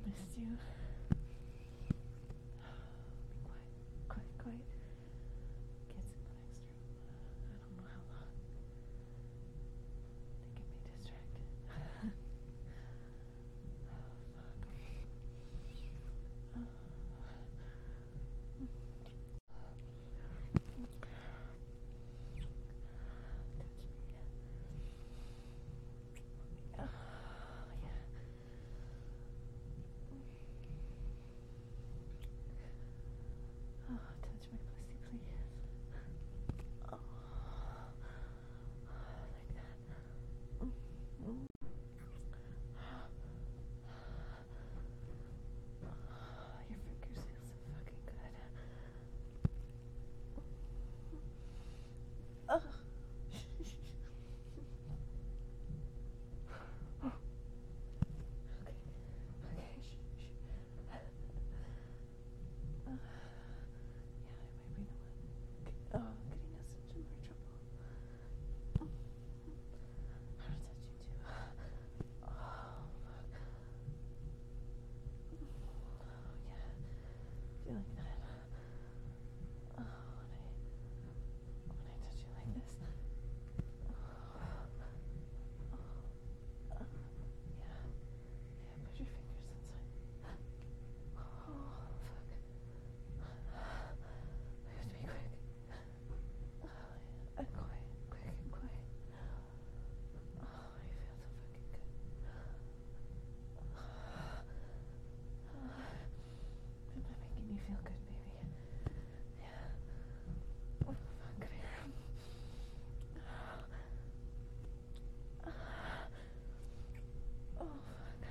missed you. Be quiet, quiet, quiet. Kids in the next room. I don't know how long. They get me distracted. Touch my pussy, please. Oh, like that. Your fingers feel so fucking good. Okay, okay, shh. Yeah, I might be the one getting us into more trouble. I want to touch you too. Oh, fuck. Oh, yeah. Feeling that. Oh, when I touch you like this. Yeah. Yeah, put your fingers inside. Oh, fuck. We have to be quick. And quiet. Quick and quiet. Oh, I feel so fucking good. Am I making you feel good, baby? Yeah. Oh, fuck, come here. Oh, fuck.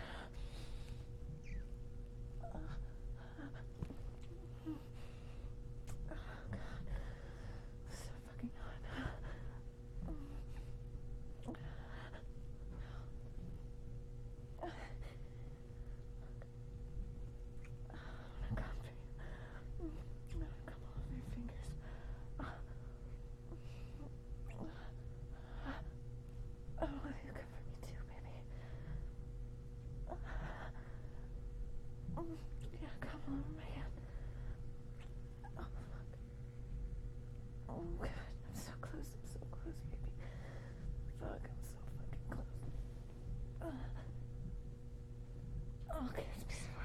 Oh, God. This is so fucking hot. I wanna come for you. I wanna come all over your fingers. I want you to come for me too, baby. Yeah, come on over my hand. Oh, fuck. Oh, God. I'm so close, baby. Fuck, I'm so fucking close. Okay, let's be some more.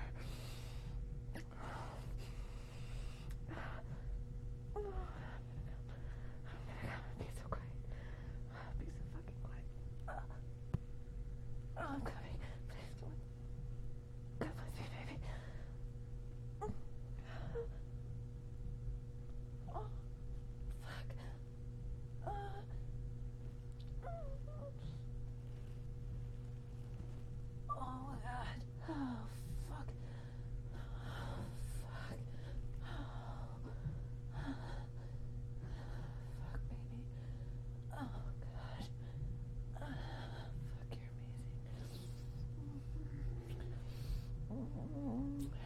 I'm gonna be so quiet. Be so fucking quiet. I'm coming. Please come with me, baby. Oh, fuck. Oh, God. Oh, fuck. Fuck. Fuck, baby. Oh, God. Fuck, you're amazing.